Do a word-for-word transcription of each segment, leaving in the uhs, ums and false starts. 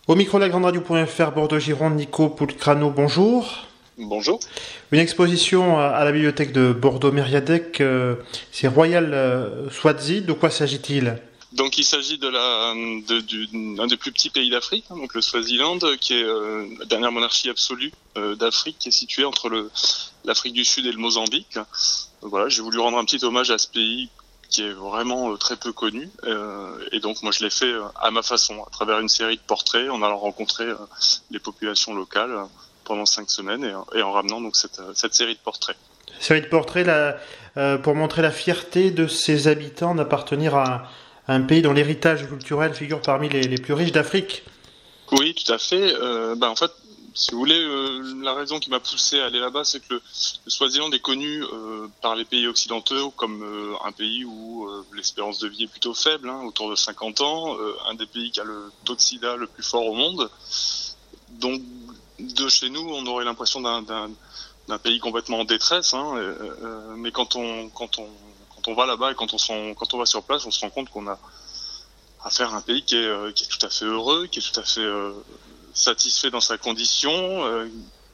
Au micro de la grande radio point F R Bordeaux-Gironde, Nico Pulcrano, bonjour. Bonjour. Une exposition à la bibliothèque de Bordeaux-Mériadec, euh, c'est Royal euh, Swazi. De quoi s'agit-il ? Donc il s'agit de la de, du, d'un des plus petits pays d'Afrique, hein, donc le Swaziland, qui est euh, la dernière monarchie absolue euh, d'Afrique, qui est située entre le, l'Afrique du Sud et le Mozambique. Donc, voilà, j'ai voulu rendre un petit hommage à ce pays qui est vraiment euh, très peu connu, euh, et donc moi je l'ai fait euh, à ma façon, à travers une série de portraits, en allant rencontrer euh, les populations locales euh, pendant cinq semaines, et, et en ramenant donc cette, cette série de portraits. Série de portraits là, euh, pour montrer la fierté de ses habitants d'appartenir à un pays dont l'héritage culturel figure parmi les, les plus riches d'Afrique. Oui, tout à fait. Euh, ben, en fait, si vous voulez, euh, la raison qui m'a poussé à aller là-bas, c'est que le, le Swaziland est connu euh, par les pays occidentaux comme euh, un pays où euh, l'espérance de vie est plutôt faible, hein, autour de cinquante ans, euh, un des pays qui a le taux de sida le plus fort au monde. Donc, de chez nous, on aurait l'impression d'un, d'un, d'un pays complètement en détresse, hein, euh, euh, mais quand on, quand on Quand on va là-bas et quand on, s'en, quand on va sur place, on se rend compte qu'on a affaire à un pays qui est, euh, qui est tout à fait heureux, qui est tout à fait euh, satisfait dans sa condition. Euh,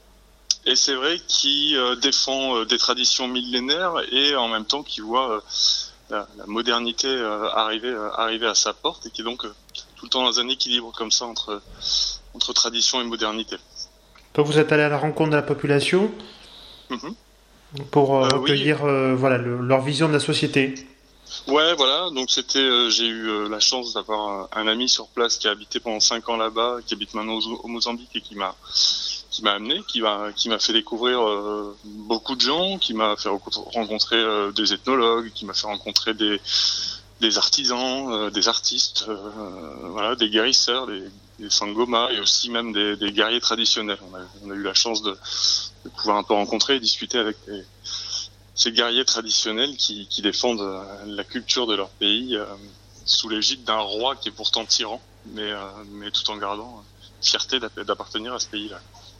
et c'est vrai qu'il euh, défend euh, des traditions millénaires et en même temps qui voit euh, la, la modernité euh, arriver, euh, arriver à sa porte et qui est donc euh, tout le temps dans un équilibre comme ça entre, entre tradition et modernité. Donc vous êtes allé à la rencontre de la population Mmh. pour euh, Euh, recueillir oui. euh, voilà, le, leur vision de la société. Ouais, voilà. Donc c'était, euh, j'ai eu euh, la chance d'avoir un, un ami sur place qui a habité pendant cinq ans là-bas, qui habite maintenant au, au Mozambique et qui m'a, qui m'a amené, qui m'a, qui m'a fait découvrir euh, beaucoup de gens, qui m'a fait rencontrer euh, des ethnologues, qui m'a fait rencontrer des, des artisans, euh, des artistes, euh, voilà, des guérisseurs, des, des sangoma et aussi même des, des guerriers traditionnels. On a, on a eu la chance de, de pouvoir un peu rencontrer et discuter avec des ces guerriers traditionnels qui, qui défendent euh, la culture de leur pays euh, sous l'égide d'un roi qui est pourtant tyran, mais, euh, mais tout en gardant euh, fierté d'appartenir à ce pays-là.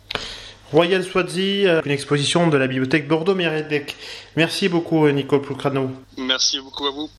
Royal Swazi, euh, une exposition de la bibliothèque Bordeaux-Mériadec. Merci beaucoup, Nicole Pulcrano. Merci beaucoup à vous.